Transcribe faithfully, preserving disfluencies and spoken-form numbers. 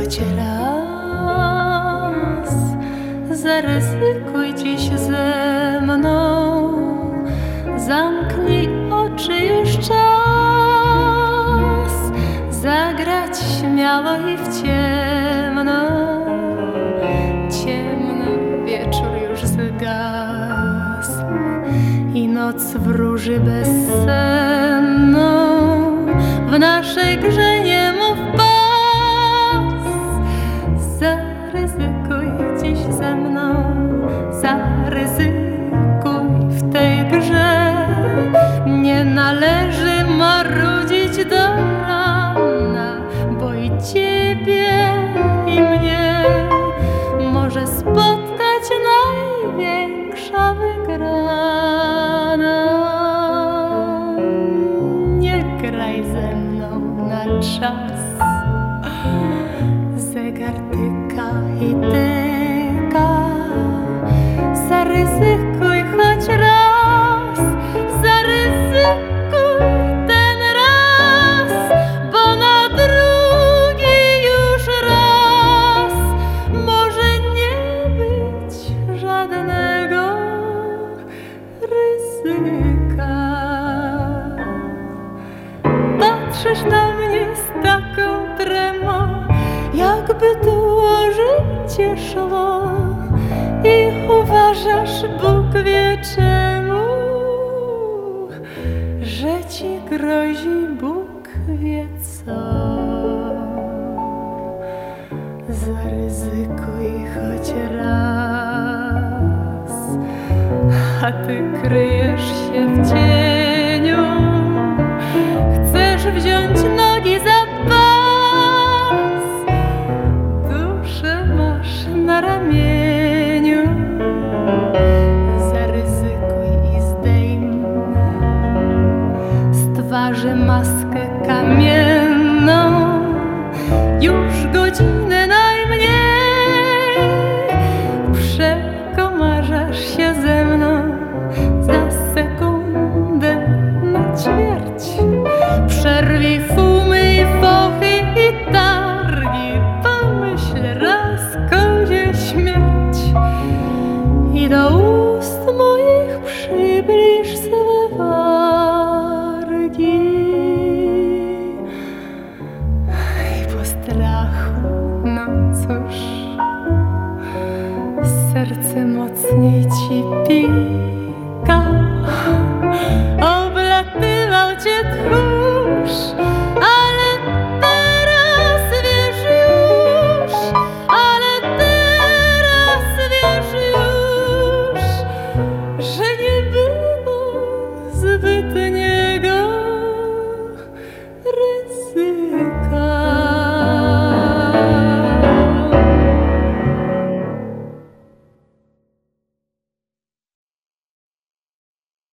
choć raz zaryzykuj dziś ze mną, zamknij oczy, już czas zagrać śmiało i w ciemno. Ciemno, wieczór już zgasł i noc wróży bezsenną. W naszej grze nie mów pas, zaryzykuj dziś ze mną, zaryzykuj w tej grze. Nie należy marudzić do rana, bo i ciebie i mnie może spotkać największa wygrana. Nie graj ze mną na czas, zegar tyka i tyka. Zaryzykuj choć raz, zaryzykuj ten raz, bo na drugi już raz może nie być żadnego ryzyka. Patrzysz na mnie z taką tremą, jakby dołożyć cię szło, i uważasz, Bóg wie czemu, że ci grozi Bóg wie co. Zaryzykuj choć raz, a ty kryjesz się w cieniu. Chcesz wziąć nogi za pas, duszę masz na ramieniu. Zaryzykuj i zdejmę z twarzy maskę kamienną. Już godzinę najmniej przekomarzasz się ze mną, za sekundę na ćwierć. Przerwij fumy i fochy i targi, pomyśl raz, kozie śmierć, i do ust moich przybliż swe wargi. I po strachu, no cóż, serce mocniej ci pika. Oblatywał cię tchórz, ale teraz wiesz już, ale teraz wiesz już, że nie było zbytniego ryzyka.